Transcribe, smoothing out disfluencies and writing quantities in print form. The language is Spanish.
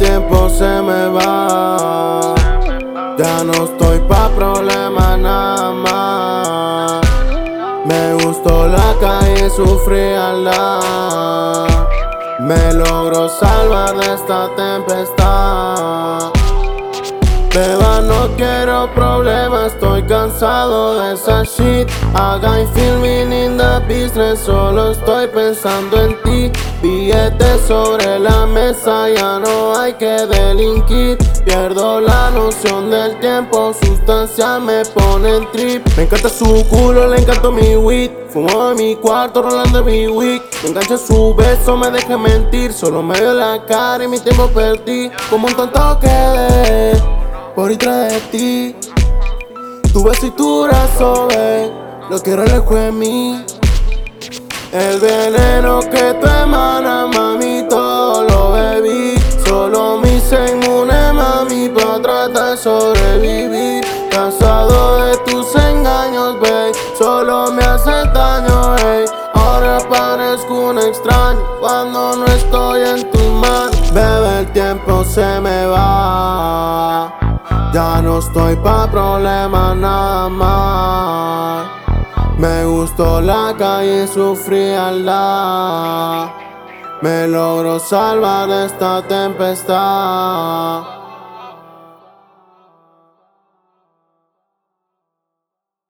tiempo se me va. Ya no estoy pa' problemas nada más. Me gustó la calle, sufrí ala. Me logro salvar de esta tempestad. Beba, no quiero problemas, estoy cansado de esa shit. I got feeling in the business, solo estoy pensando en ti. Billetes sobre la mesa, ya no hay que delinquir. Pierdo la noción del tiempo, sustancia me pone en trip. Me encanta su culo, le encantó mi weed. Fumo en mi cuarto rolando mi weed. Me engancha su beso, me deja mentir. Solo me veo la cara y mi tiempo perdí. Como un tonto quedé por detrás de ti. Tu beso y tu brazo, lo que reflejo en mí. El veneno que tú emanas, mami, todo lo bebí. Solo me hice inmune, mami, para tratar de sobrevivir. Cansado de tus engaños, babe, solo me haces daño, hey. Ahora parezco un extraño cuando no estoy en tus manos. Bebé, el tiempo se me va. Ya no estoy pa' problemas nada más. Me gustó la calle, sufrí ala. Me logro salvar de esta tempestad.